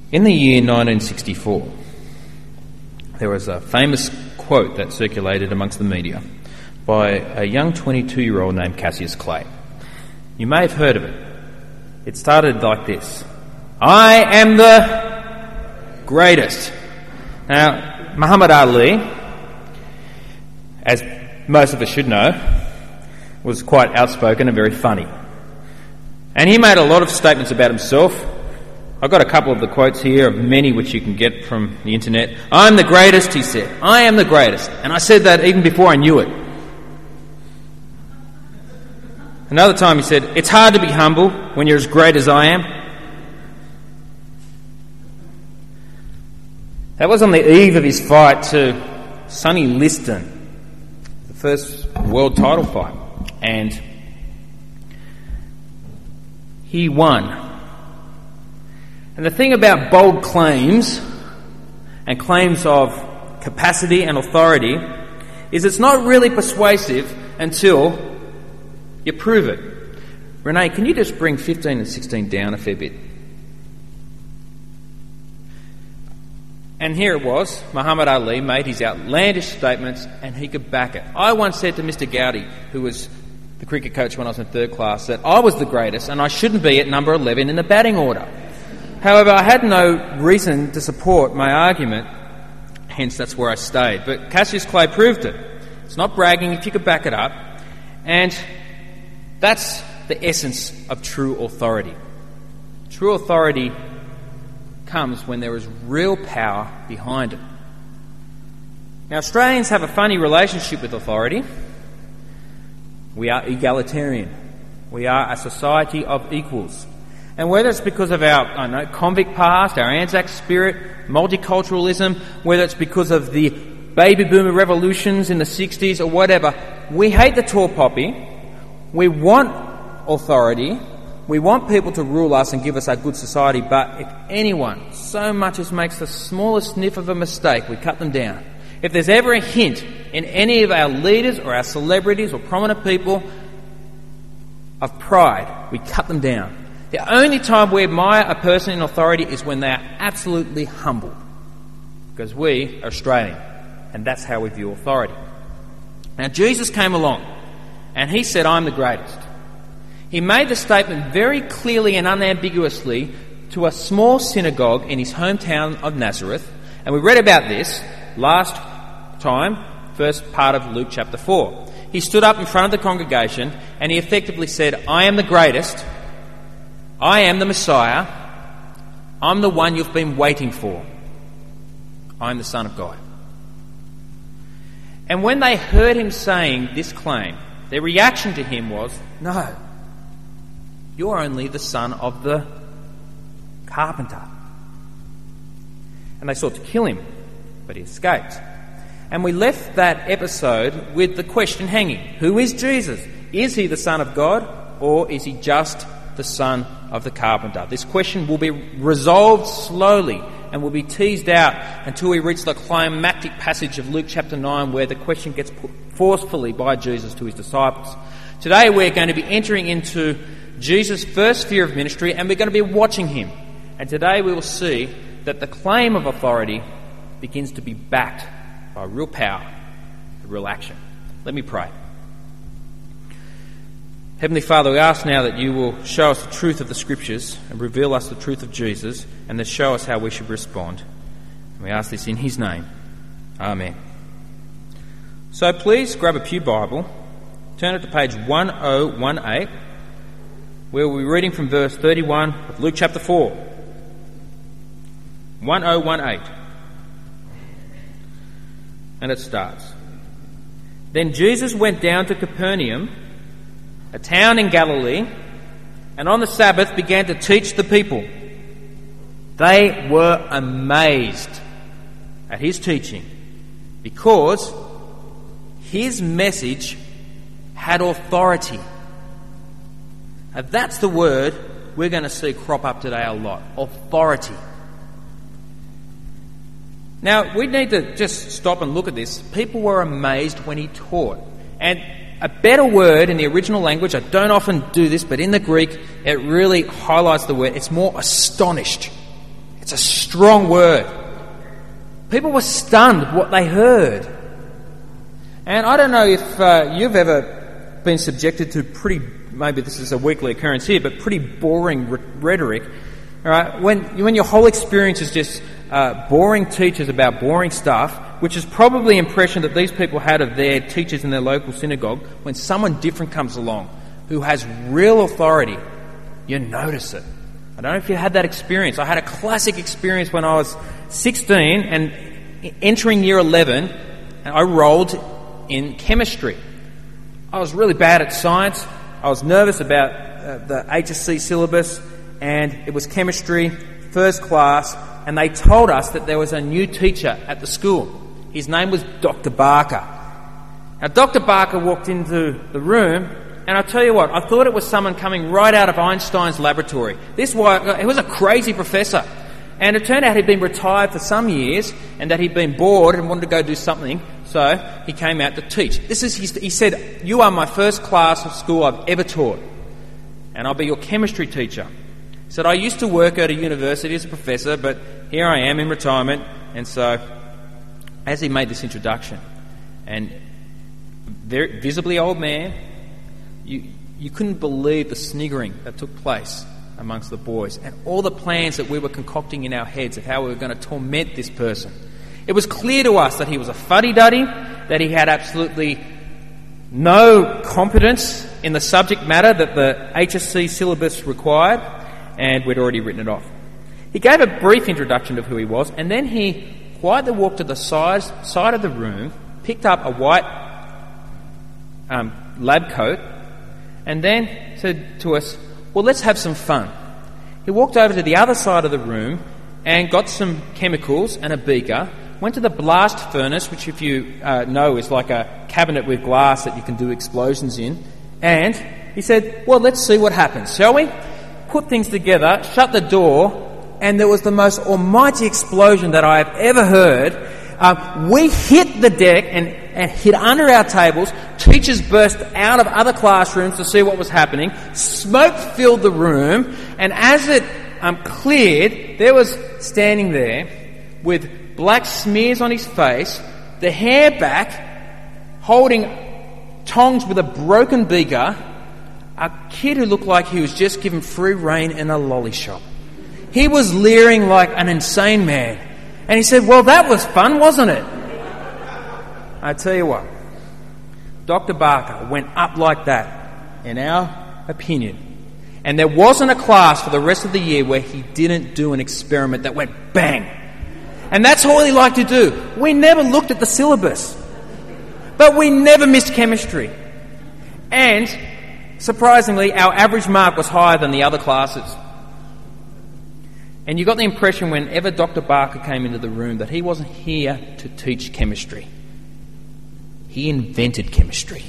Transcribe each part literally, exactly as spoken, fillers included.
In the year nineteen sixty-four, there was a famous quote that circulated amongst the media by a young twenty-two-year-old named Cassius Clay. You may have heard of it. It started like this: "I am the greatest." Now, Muhammad Ali, as most of us should know, was quite outspoken and very funny. And he made a lot of statements about himself. I've got a couple of the quotes here of many which you can get from the internet. "I'm the greatest," he said. "I am the greatest." And I said that even before I knew it. Another time he said, "It's hard to be humble when you're as great as I am." That was on the eve of his fight to Sonny Liston, the first world title fight. And he won. And the thing about bold claims and claims of capacity and authority is it's not really persuasive until you prove it. Renee, can you just bring fifteen and sixteen down a fair bit? And here it was, Muhammad Ali made his outlandish statements and he could back it. I once said to Mister Gowdy, who was the cricket coach when I was in third class, that I was the greatest and I shouldn't be at number eleven in the batting order. However, I had no reason to support my argument, hence that's where I stayed. But Cassius Clay proved it. It's not bragging if you could back it up. And that's the essence of true authority. True authority comes when there is real power behind it. Now, Australians have a funny relationship with authority. We are egalitarian. We are a society of equals. And whether it's because of our I don't know, convict past, our Anzac spirit, multiculturalism, whether it's because of the baby boomer revolutions in the sixties or whatever, we hate the tall poppy. We want authority. We want people to rule us and give us our good society. But if anyone so much as makes the smallest sniff of a mistake, we cut them down. If there's ever a hint in any of our leaders or our celebrities or prominent people of pride, we cut them down. The only time we admire a person in authority is when they are absolutely humble. Because we are Australian, and that's how we view authority. Now, Jesus came along, and he said, "I'm the greatest." He made the statement very clearly and unambiguously to a small synagogue in his hometown of Nazareth, and we read about this last time, first part of Luke chapter four. He stood up in front of the congregation, and he effectively said, "I am the greatest. I am the Messiah. I'm the one you've been waiting for. I'm the Son of God." And when they heard him saying this claim, their reaction to him was, "No, you're only the son of the carpenter." And they sought to kill him, but he escaped. And we left that episode with the question hanging: who is Jesus? Is he the Son of God, or is he just the son of the carpenter? This question will be resolved slowly and will be teased out until we reach the climactic passage of Luke chapter nine, where the question gets put forcefully by Jesus to his disciples. Today we're going to be entering into Jesus' first year of ministry, and we're going to be watching him. And today we will see that the claim of authority begins to be backed by real power, real action. Let me pray. Heavenly Father, we ask now that you will show us the truth of the Scriptures and reveal us the truth of Jesus, and then show us how we should respond. And we ask this in his name. Amen. So please grab a pew Bible, turn it to page ten eighteen, where we'll be reading from verse thirty-one of Luke chapter four. ten eighteen. And it starts. "Then Jesus went down to Capernaum, a town in Galilee, and on the Sabbath began to teach the people. They were amazed at his teaching, because his message had authority." Now that's the word we're going to see crop up today a lot: authority. Now, we need to just stop and look at this. People were amazed when he taught. And a better word in the original language, I don't often do this, but in the Greek, it really highlights the word. It's more astonished. It's That's a strong word. People were stunned at what they heard. And I don't know if uh, you've ever been subjected to pretty, maybe this is a weekly occurrence here, but pretty boring r- rhetoric. All right? When, when your whole experience is just uh, boring teachers about boring stuff, which is probably the impression that these people had of their teachers in their local synagogue, when someone different comes along who has real authority, you notice it. I don't know if you had that experience. I had a classic experience when I was sixteen and entering year eleven, and I rolled in chemistry. I was really bad at science. I was nervous about uh, the H S C syllabus, and it was chemistry, first class, and they told us that there was a new teacher at the school. His name was Doctor Barker. Now, Doctor Barker walked into the room, and I'll tell you what, I thought it was someone coming right out of Einstein's laboratory. This was, he was a crazy professor. And it turned out he'd been retired for some years and that he'd been bored and wanted to go do something, so he came out to teach. This is his, he said, "You are my first class of school I've ever taught, and I'll be your chemistry teacher." He said, "I used to work at a university as a professor, but here I am in retirement." And so, as he made this introduction, and very visibly old man, you, you couldn't believe the sniggering that took place amongst the boys and all the plans that we were concocting in our heads of how we were going to torment this person. It was clear to us that he was a fuddy-duddy, that he had absolutely no competence in the subject matter that the H S C syllabus required, and we'd already written it off. He gave a brief introduction of who he was, and then he quietly walked to the side, side of the room, picked up a white um, lab coat, and then said to us, "Well, let's have some fun." He walked over to the other side of the room and got some chemicals and a beaker, went to the blast furnace, which if you uh, know is like a cabinet with glass that you can do explosions in, and he said, "Well, let's see what happens, shall we?" Put things together, shut the door, and there was the most almighty explosion that I have ever heard. Um, we hit the deck and, and hit under our tables. Teachers burst out of other classrooms to see what was happening. Smoke filled the room, and as it um, cleared, there was standing there with black smears on his face, the hair back, holding tongs with a broken beaker, a kid who looked like he was just given free rein in a lolly shop. He was leering like an insane man. And he said, "Well, that was fun, wasn't it?" I tell you what, Doctor Barker went up like that, in our opinion. And there wasn't a class for the rest of the year where he didn't do an experiment that went bang. And that's all he liked to do. We never looked at the syllabus. But we never missed chemistry. And, surprisingly, our average mark was higher than the other classes. And you got the impression whenever Doctor Barker came into the room that he wasn't here to teach chemistry. He invented chemistry.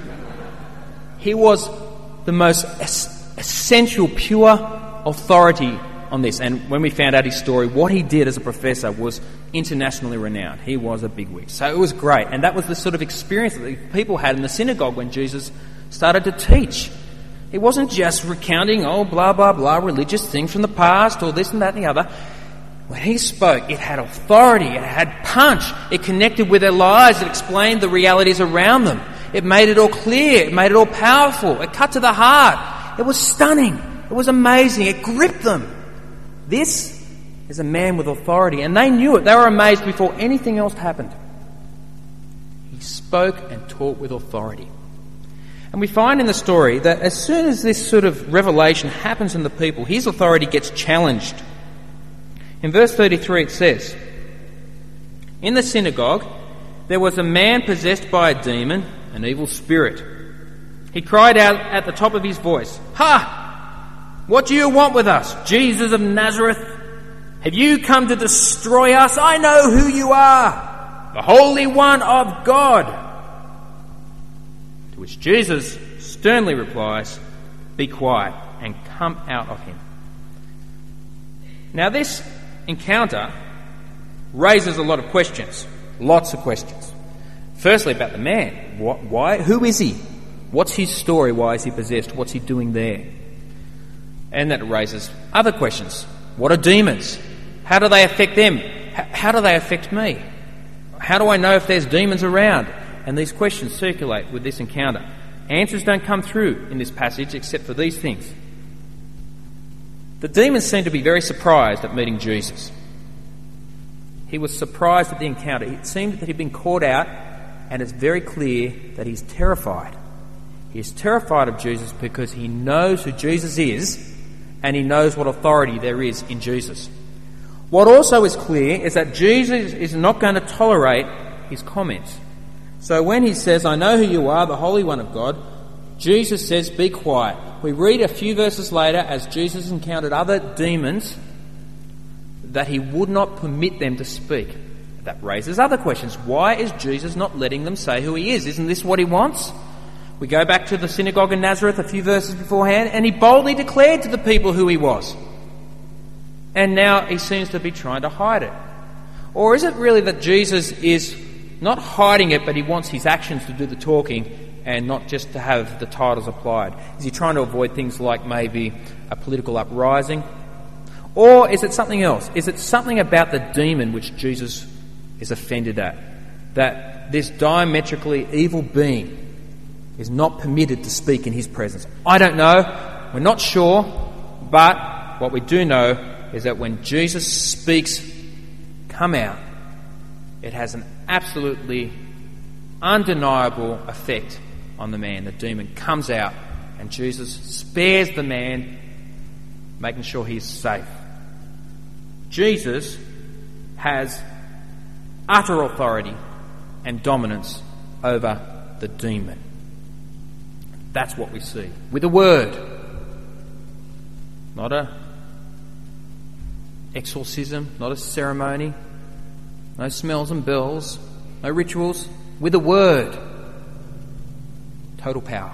He was the most es- essential, pure authority on this. And when we found out his story, what he did as a professor was internationally renowned. He was a bigwig. So it was great. And that was the sort of experience that the people had in the synagogue when Jesus started to teach. It wasn't just recounting, oh, blah, blah, blah, religious things from the past or this and that and the other. When he spoke, it had authority, it had punch, it connected with their lives, it explained the realities around them. It made it all clear, it made it all powerful, it cut to the heart. It was stunning, it was amazing, it gripped them. This is a man with authority, and they knew it. They were amazed before anything else happened. He spoke and taught with authority. And we find in the story that as soon as this sort of revelation happens in the people, his authority gets challenged. In verse thirty-three it says, "In the synagogue there was a man possessed by a demon, an evil spirit. He cried out at the top of his voice, 'Ha! What do you want with us, Jesus of Nazareth? Have you come to destroy us? I know who you are, the Holy One of God.' To which Jesus sternly replies, 'Be quiet and come out of him.'" Now this encounter raises a lot of questions, lots of questions. Firstly, about the man. What, why? Who is he? What's his story? Why is he possessed? What's he doing there? And that raises other questions. What are demons? How do they affect them? H- how do they affect me? How do I know if there's demons around? And these questions circulate with this encounter. Answers don't come through in this passage except for these things. The demons seem to be very surprised at meeting Jesus. He was surprised at the encounter. It seemed that he'd been caught out, and it's very clear that he's terrified. He's terrified of Jesus because he knows who Jesus is, and he knows what authority there is in Jesus. What also is clear is that Jesus is not going to tolerate his comments. So when he says, "I know who you are, the Holy One of God," Jesus says, "Be quiet." We read a few verses later, as Jesus encountered other demons, that he would not permit them to speak. That raises other questions. Why is Jesus not letting them say who he is? Isn't this what he wants? We go back to the synagogue in Nazareth a few verses beforehand, and he boldly declared to the people who he was. And now he seems to be trying to hide it. Or is it really that Jesus is not hiding it, but he wants his actions to do the talking and not just to have the titles applied? Is he trying to avoid things like maybe a political uprising? Or is it something else? Is it something about the demon which Jesus is offended at? That this diametrically evil being is not permitted to speak in his presence? I don't know. We're not sure. But what we do know is that when Jesus speaks, "Come out," it has an absolutely undeniable effect on the man. The demon comes out, and Jesus spares the man, making sure he is safe. Jesus has utter authority and dominance over the demon. That's what we see. With a word. Not a exorcism, not a ceremony, no smells and bells, no rituals. With a word. Total power.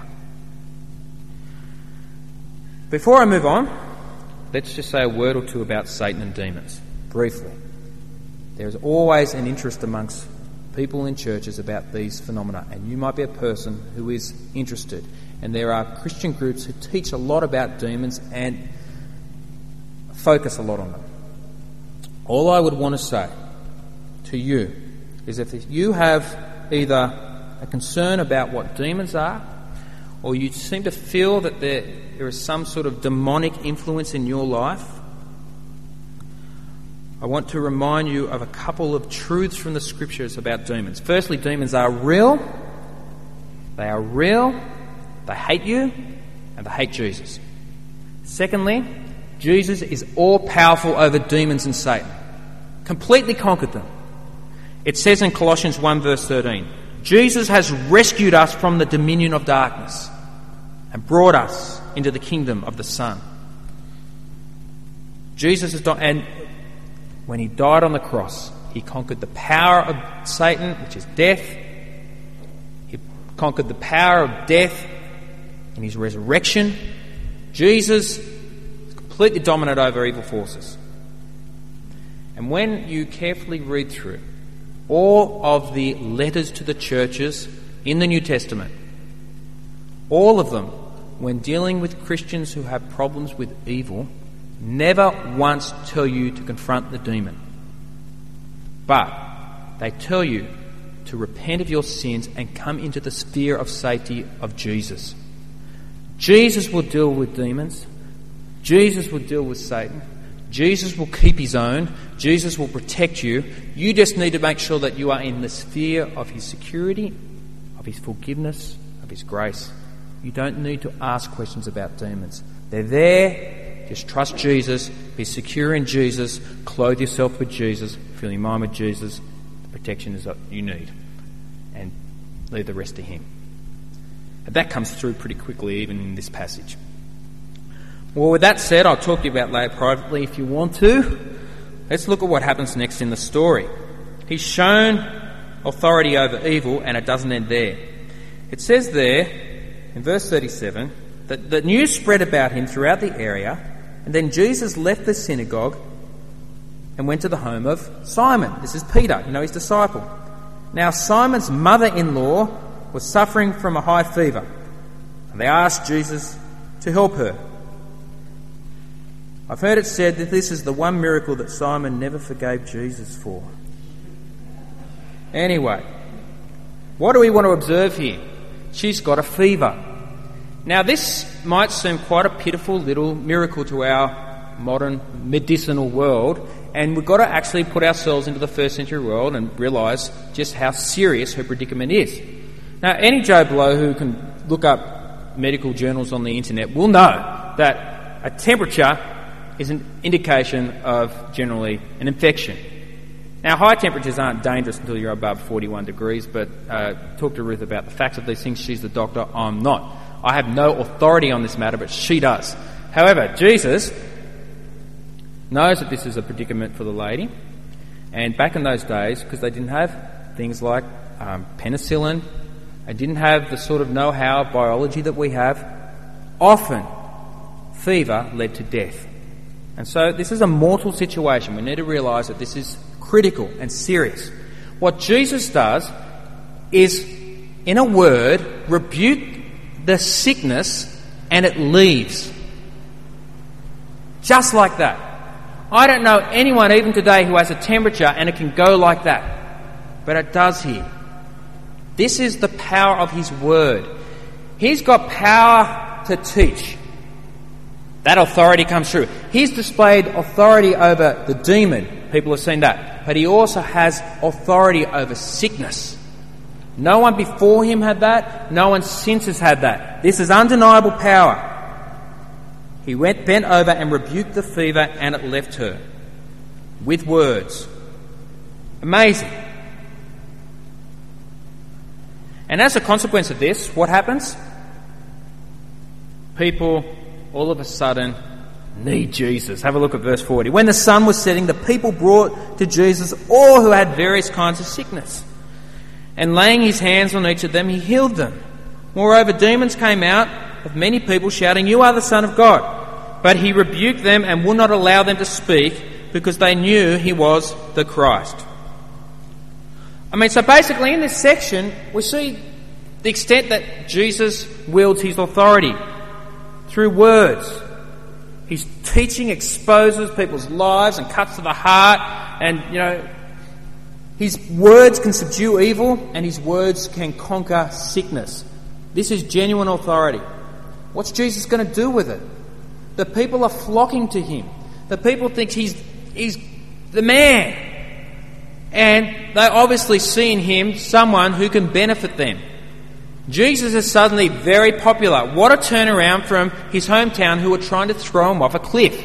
Before I move on, let's just say a word or two about Satan and demons, briefly. There is always an interest amongst people in churches about these phenomena, and you might be a person who is interested. And there are Christian groups who teach a lot about demons and focus a lot on them. All I would want to say to you is if you have either a concern about what demons are, or you seem to feel that there, there is some sort of demonic influence in your life, I want to remind you of a couple of truths from the Scriptures about demons. Firstly, demons are real. They are real. They hate you, and they hate Jesus. Secondly, Jesus is all-powerful over demons and Satan. Completely conquered them. It says in Colossians one verse thirteen, Jesus has rescued us from the dominion of darkness and brought us into the kingdom of the Son. Jesus has died, and when he died on the cross, he conquered the power of Satan, which is death. He conquered the power of death in his resurrection. Jesus is completely dominant over evil forces. And when you carefully read through all of the letters to the churches in the New Testament, all of them, when dealing with Christians who have problems with evil, never once tell you to confront the demon. But they tell you to repent of your sins and come into the sphere of safety of Jesus. Jesus will deal with demons. Jesus will deal with Satan. Jesus will keep his own. Jesus will protect you. You just need to make sure that you are in the sphere of his security, of his forgiveness, of his grace. You don't need to ask questions about demons. They're there. Just trust Jesus. Be secure in Jesus. Clothe yourself with Jesus. Fill your mind with Jesus. The protection is what you need. And leave the rest to him. And that comes through pretty quickly even in this passage. Well, with that said, I'll talk to you about later privately if you want to. Let's look at what happens next in the story. He's shown authority over evil, and it doesn't end there. It says there, in verse thirty-seven, that the news spread about him throughout the area, and then Jesus left the synagogue and went to the home of Simon. This is Peter, you know, his disciple. Now, Simon's mother-in-law was suffering from a high fever, and they asked Jesus to help her. I've heard it said that this is the one miracle that Simon never forgave Jesus for. Anyway, what do we want to observe here? She's got a fever. Now, this might seem quite a pitiful little miracle to our modern medicinal world, and we've got to actually put ourselves into the first century world and realise just how serious her predicament is. Now, any Joe Blow who can look up medical journals on the internet will know that a temperature is an indication of generally an infection. Now, high temperatures aren't dangerous until you're above forty-one degrees, but uh, talk to Ruth about the facts of these things. She's the doctor, I'm not. I have no authority on this matter, but she does. However, Jesus knows that this is a predicament for the lady, and back in those days, because they didn't have things like um, penicillin, they didn't have the sort of know-how of biology that we have, often fever led to death. And so this is a mortal situation. We need to realise that this is critical and serious. What Jesus does is, in a word, rebuke the sickness and it leaves. Just like that. I don't know anyone even today who has a temperature and it can go like that. But it does here. This is the power of his word. He's got power to teach. That authority comes through. He's displayed authority over the demon. People have seen that. But he also has authority over sickness. No one before him had that. No one since has had that. This is undeniable power. He went, bent over and rebuked the fever, and it left her. With words. Amazing. And as a consequence of this, what happens? People, all of a sudden, need Jesus. Have a look at verse forty. When the sun was setting, the people brought to Jesus all who had various kinds of sickness. And laying his hands on each of them, he healed them. Moreover, demons came out of many people, shouting, "You are the Son of God." But he rebuked them and would not allow them to speak, because they knew he was the Christ. I mean, so basically in this section, we see the extent that Jesus wields his authority through words. His teaching exposes people's lives and cuts to the heart, and, you know, his words can subdue evil and his words can conquer sickness. This is genuine authority. What's Jesus going to do with it? The people are flocking to him. The people think he's, he's the man. And they obviously see in him someone who can benefit them. Jesus is suddenly very popular. What a turnaround from his hometown who were trying to throw him off a cliff.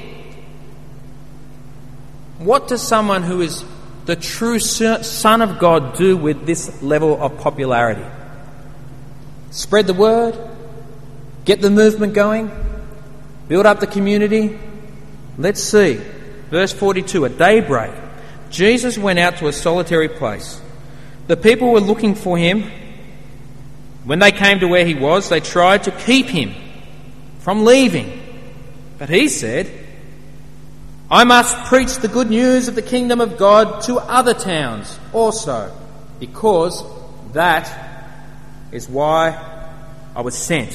What does someone who is the true Son of God do with this level of popularity? Spread the word? Get the movement going? Build up the community? Let's see. Verse forty-two, at daybreak, Jesus went out to a solitary place. The people were looking for him. When they came to where he was, they tried to keep him from leaving. But he said, "I must preach the good news of the kingdom of God to other towns also, because that is why I was sent."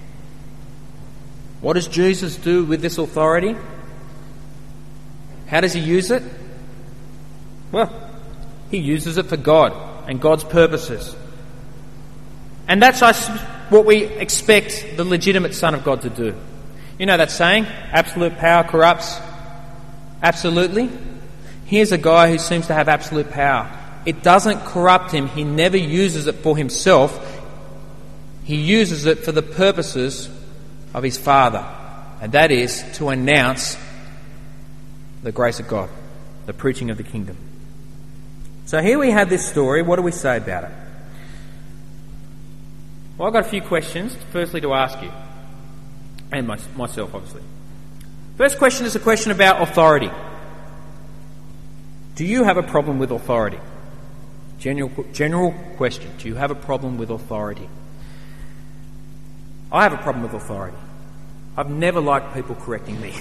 What does Jesus do with this authority? How does he use it? Well, he uses it for God and God's purposes. And that's what we expect the legitimate Son of God to do. You know that saying, absolute power corrupts absolutely? Here's a guy who seems to have absolute power. It doesn't corrupt him. He never uses it for himself. He uses it for the purposes of his Father. And that is to announce the grace of God, the preaching of the kingdom. So here we have this story. What do we say about it? Well, I've got a few questions, firstly to ask you, and my, myself, obviously. First question is a question about authority. Do you have a problem with authority? General, general question. Do you have a problem with authority? I have a problem with authority. I've never liked people correcting me.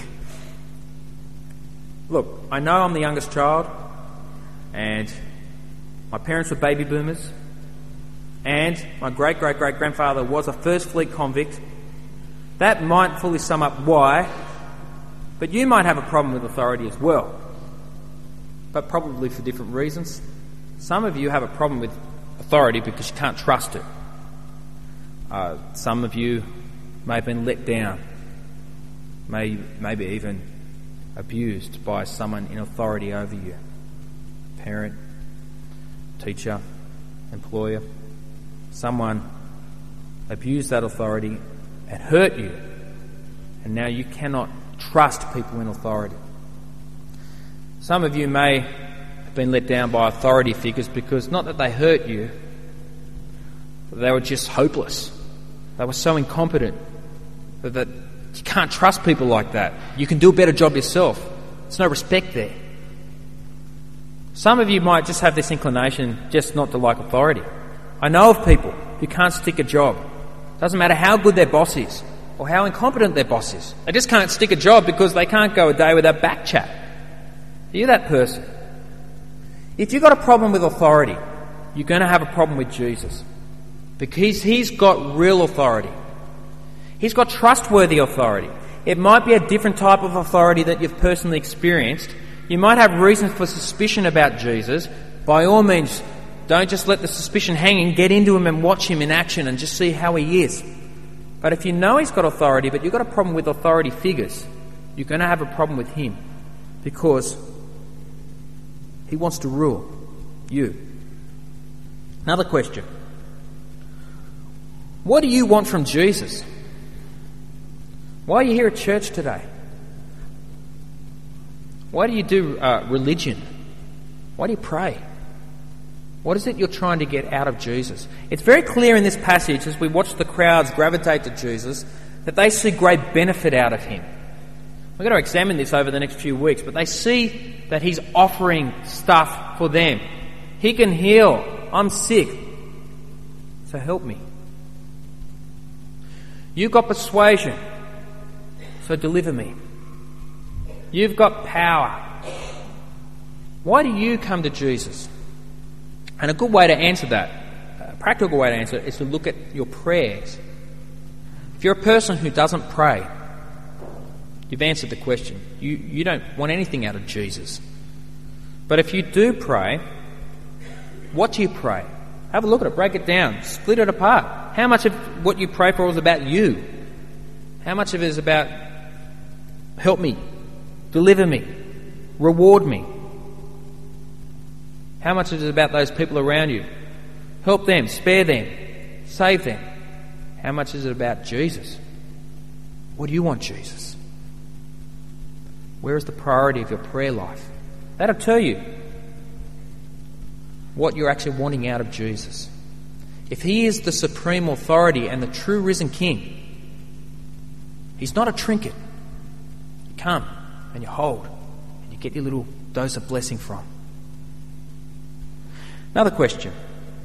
Look, I know I'm the youngest child, and my parents were baby boomers, and my great-great-great-grandfather was a First Fleet convict. That might fully sum up why, But you might have a problem with authority as well, but probably for different reasons. Some of you have a problem with authority because you can't trust it. Uh, some of you may have been let down, may, maybe even abused by someone in authority over you. Parent, teacher, employer. Someone abused that authority and hurt you, and now you cannot trust people in authority. Some of you may have been let down by authority figures because not that they hurt you, but they were just hopeless. They were so incompetent that, that you can't trust people like that. You can do a better job yourself. There's no respect there. Some of you might just have this inclination just not to like authority. I know of people who can't stick a job. Doesn't matter how good their boss is or how incompetent their boss is. They just can't stick a job because they can't go a day without back chat. Are you that person? If you've got a problem with authority, you're going to have a problem with Jesus. Because he's got real authority. He's got trustworthy authority. It might be a different type of authority that you've personally experienced. You might have reasons for suspicion about Jesus. By all means, don't just let the suspicion hang and get into him and watch him in action and just see how he is. But if you know he's got authority, but you've got a problem with authority figures, you're going to have a problem with him because he wants to rule you. Another question. What do you want from Jesus? Why are you here at church today? Why do you do uh, religion? Why do you pray? What is it you're trying to get out of Jesus? It's very clear in this passage as we watch the crowds gravitate to Jesus that they see great benefit out of him. We're going to examine this over the next few weeks, but they see that he's offering stuff for them. He can heal. I'm sick, so help me. You've got persuasion, so deliver me. You've got power. Why do you come to Jesus? And a good way to answer that, a practical way to answer it, is to look at your prayers. If you're a person who doesn't pray, you've answered the question. You, you don't want anything out of Jesus. But if you do pray, what do you pray? Have a look at it, break it down, split it apart. How much of what you pray for is about you? How much of it is about help me, deliver me, reward me? How much is it about those people around you? Help them, spare them, save them. How much is it about Jesus? What do you want, Jesus? Where is the priority of your prayer life? That'll tell you what you're actually wanting out of Jesus. If he is the supreme authority and the true risen King, he's not a trinket. You come and you hold and you get your little dose of blessing from. Another question.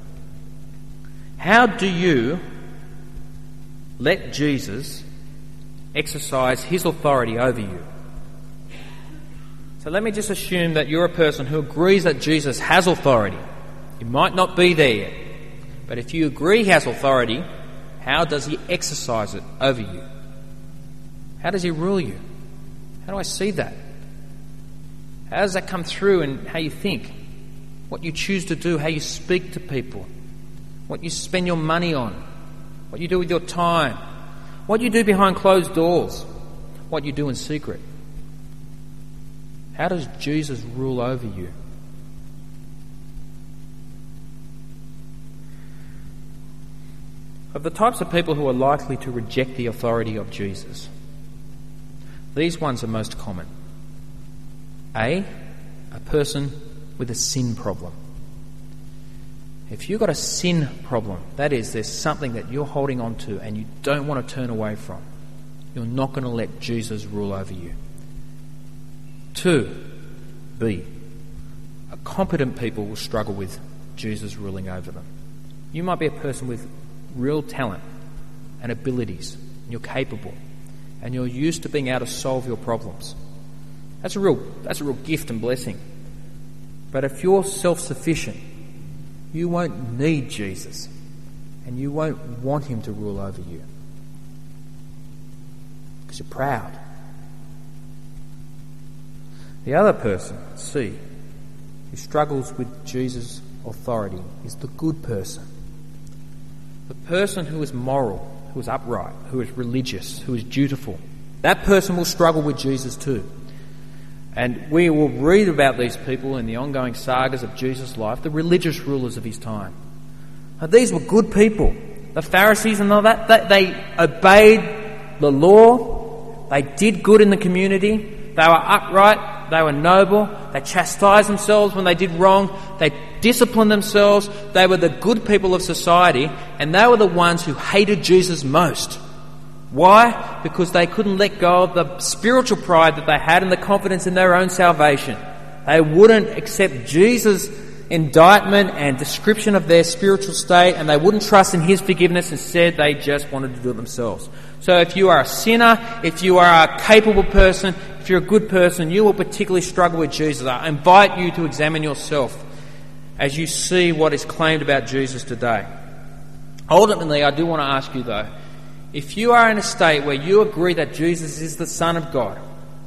How do you let Jesus exercise his authority over you? So let me just assume that you're a person who agrees that Jesus has authority. You might not be there yet, but if you agree he has authority, how does he exercise it over you? How does he rule you? How do I see that? How does that come through in how you think? What you choose to do, how you speak to people, what you spend your money on, what you do with your time, what you do behind closed doors, what you do in secret. How does Jesus rule over you? Of the types of people who are likely to reject the authority of Jesus, these ones are most common. A, a person with a sin problem. If you've got a sin problem, that is, there's something that you're holding on to and you don't want to turn away from, you're not going to let Jesus rule over you. Two, B, a competent people will struggle with Jesus ruling over them. You might be a person with real talent and abilities, and you're capable, and you're used to being able to solve your problems. That's a real, that's a real gift and blessing. But if you're self-sufficient, you won't need Jesus, and you won't want him to rule over you because you're proud. The other person, C, who struggles with Jesus' authority is the good person. The person who is moral, who is upright, who is religious, who is dutiful. That person will struggle with Jesus too. And we will read about these people in the ongoing sagas of Jesus' life, the religious rulers of his time. Now, these were good people. The Pharisees and all that, they, they obeyed the law. They did good in the community. They were upright. They were noble. They chastised themselves when they did wrong. They disciplined themselves. They were the good people of society, and they were the ones who hated Jesus most. Why? Because they couldn't let go of the spiritual pride that they had and the confidence in their own salvation. They wouldn't accept Jesus' indictment and description of their spiritual state, and they wouldn't trust in his forgiveness. Instead, they just wanted to do it themselves. So if you are a sinner, if you are a capable person, if you're a good person, you will particularly struggle with Jesus. I invite you to examine yourself as you see what is claimed about Jesus today. Ultimately, I do want to ask you though, if you are in a state where you agree that Jesus is the Son of God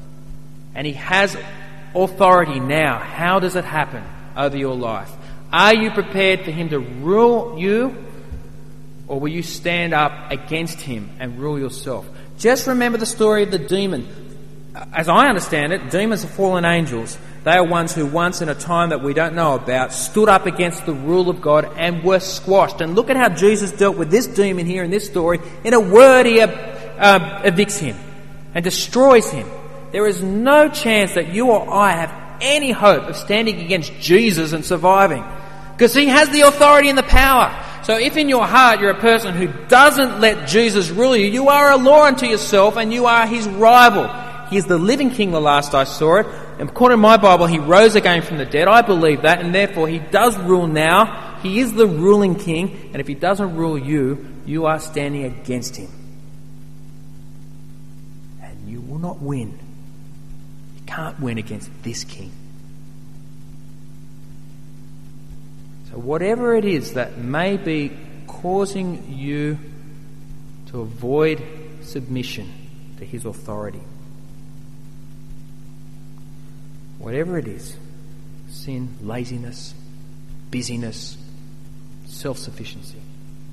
and he has authority now, how does it happen over your life? Are you prepared for him to rule you, or will you stand up against him and rule yourself? Just remember the story of the demon. As I understand it, demons are fallen angels. They are ones who once in a time that we don't know about stood up against the rule of God and were squashed. And look at how Jesus dealt with this demon here in this story. In a word, he uh, evicts him and destroys him. There is no chance that you or I have any hope of standing against Jesus and surviving, because he has the authority and the power. So if in your heart you're a person who doesn't let Jesus rule you, you are a law unto yourself and you are his rival. He is the living king, the last I saw it. And according to my Bible, he rose again from the dead. I believe that, and therefore he does rule now. He is the ruling king, and if he doesn't rule you, you are standing against him. And you will not win. You can't win against this king. So whatever it is that may be causing you to avoid submission to his authority, whatever it is, sin, laziness, busyness, self-sufficiency,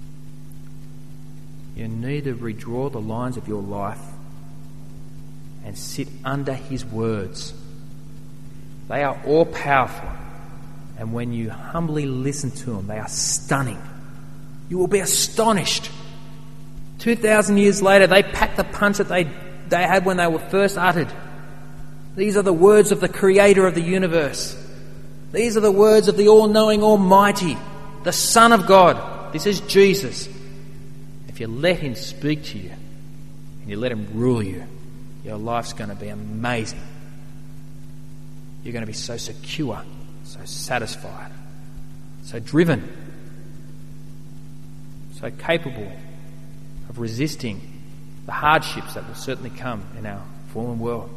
you need to redraw the lines of your life and sit under his words. They are all powerful, and when you humbly listen to them, they are stunning. You will be astonished. Two thousand years later, they pack the punch that they, they had when they were first uttered. These are the words of the Creator of the universe. These are the words of the all-knowing Almighty, the Son of God. This is Jesus. If you let him speak to you and you let him rule you, your life's going to be amazing. You're going to be so secure, so satisfied, so driven, so capable of resisting the hardships that will certainly come in our fallen world.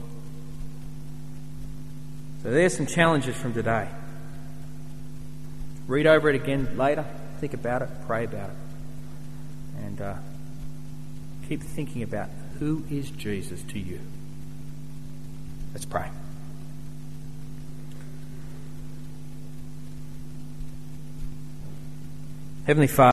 So there's some challenges from today. Read over it again later, think about it, pray about it, and uh, keep thinking about who is Jesus to you. Let's pray. Heavenly Father,